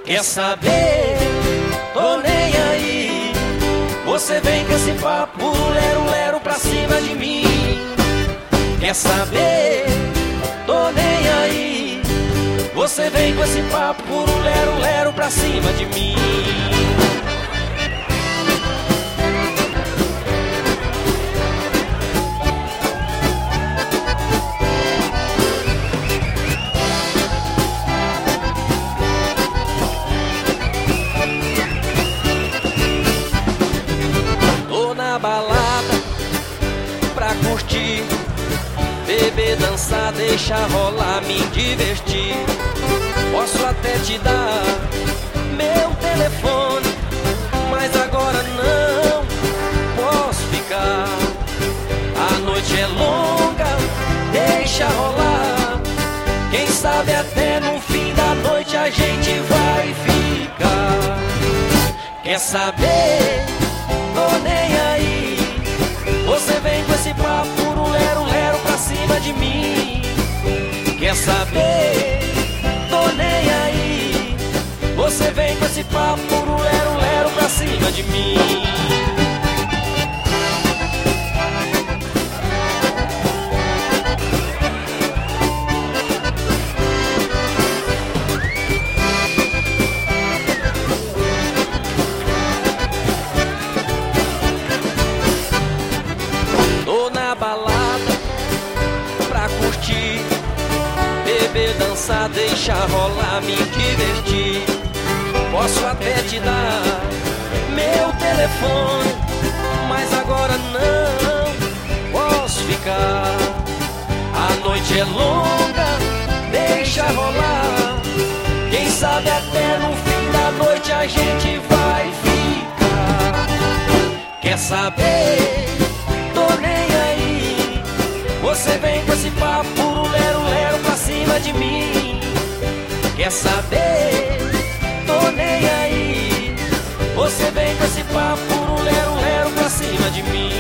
Quer saber? Tô nem aí. Você vem com esse papo lero-lero pra cima de mim. Quer saber? Tô nem aí. Você vem com esse papo lero-lero pra cima de mim. Na balada pra curtir, beber, dançar, deixar rolar, me divertir. Posso até te dar meu telefone, mas agora não posso ficar. A noite é longa, deixa rolar. Quem sabe até no fim da noite a gente vai ficar. Quer saber? Tô nem aí. Você vem com esse papo lero-lero pra cima de mim. Quer saber? Tô nem aí. Você vem com esse papo lero-lero pra cima de mim. Balada pra curtir, beber, dançar, deixar rolar, me divertir. Posso até te dar meu telefone, mas agora não posso ficar. A noite é longa, deixa rolar. Quem sabe até no fim da noite a gente vai ficar. Quer saber? Você vem com esse papo lero-lero pra cima de mim. Quer saber? Tô nem aí. Você vem com esse papo lero-lero pra cima de mim.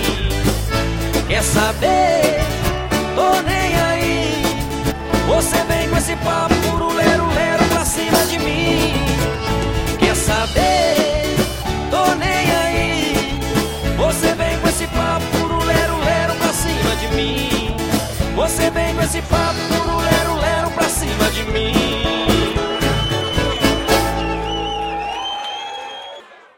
Quer saber? Tô nem aí. Você vem com esse papo